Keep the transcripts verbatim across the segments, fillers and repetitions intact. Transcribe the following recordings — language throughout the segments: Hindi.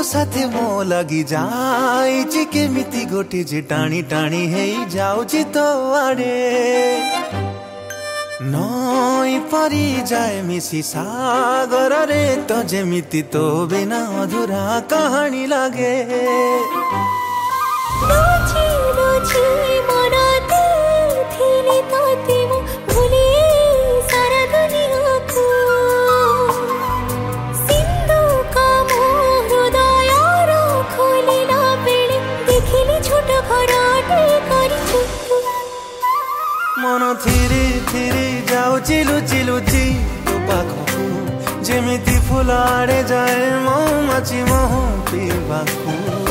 साथे मो लगी जाई केमिति गोटे जे टाणी टाणी हेई जाउची तो आड़े नई परी जाए मिसी सागर रे तो जेमिति तो बिना अधूरा कहानी लागे रोची रोची मनाते थीली ताती मो भूली सारा दुनिया को सिंधु का मोह हृदय रो खोलिला बेले देखिली छोट घराटे करी छुट्टू मन थिरी थिरी जाउची लुची लुची तो पाखकू जेमिति फुल आड़े जाए मौमाछी मोह पीबाकू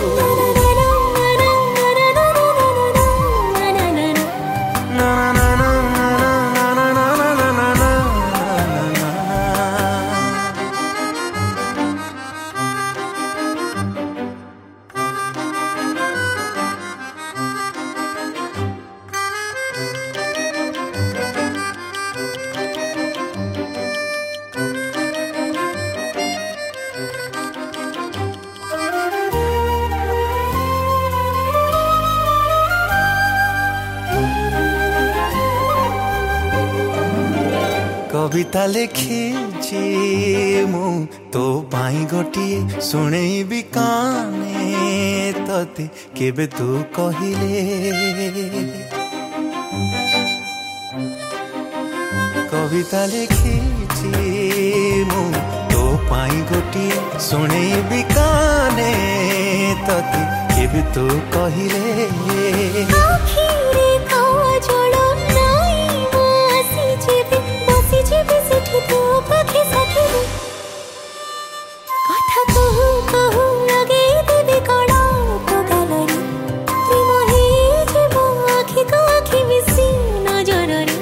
कविता लिखी मु तो पाई गोटिए शुणेबी काने तते केबे तू कहिले कविता लिखी मु तो पाई गोटिए शुणेबी काने तते केबे तू कहिले आखिरे काजल नाई वासी जेबे बसी जेबे सेठी तो पाखे साथी कथा कहू कहू लगे देबे कड़ा तो गालरी प्रेम हे जेबो आखि को आखि मिसी नजर रे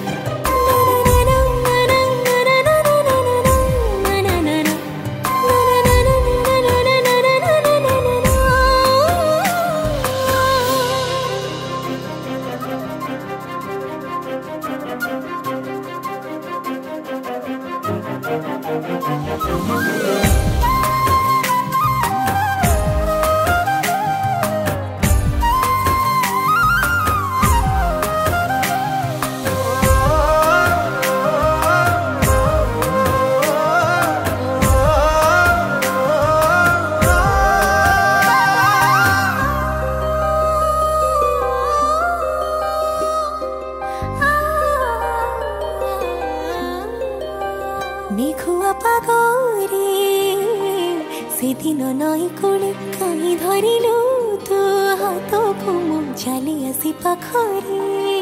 मेघुआ पागरे से दिन नई कोले कहीं धरिलु तो हाथ को मु चली आसी पाखरे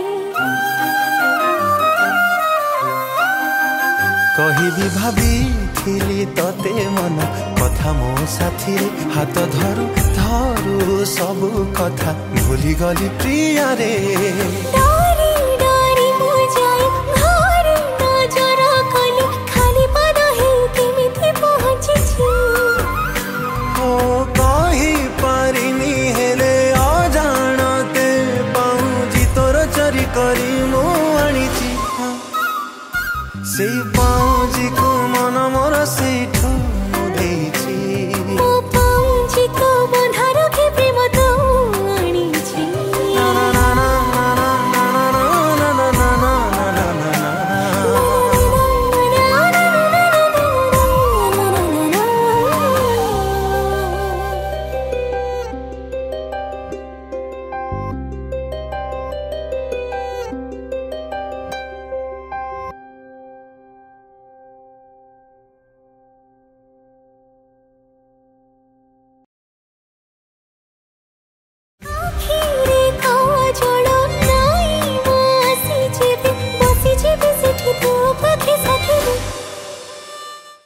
कहिबी भाभी थिली तते मन कथा मो साथी हाथ धरु धरु सब कथा भूली गली प्रिया रे डारी डारी मु जाई घर नजर कली खाली पद हे केमिति पहुंची छी ओ कहि पारिनी हेले अजाणते पाउजी तोर चोरी करी मो आनी छी से पाउ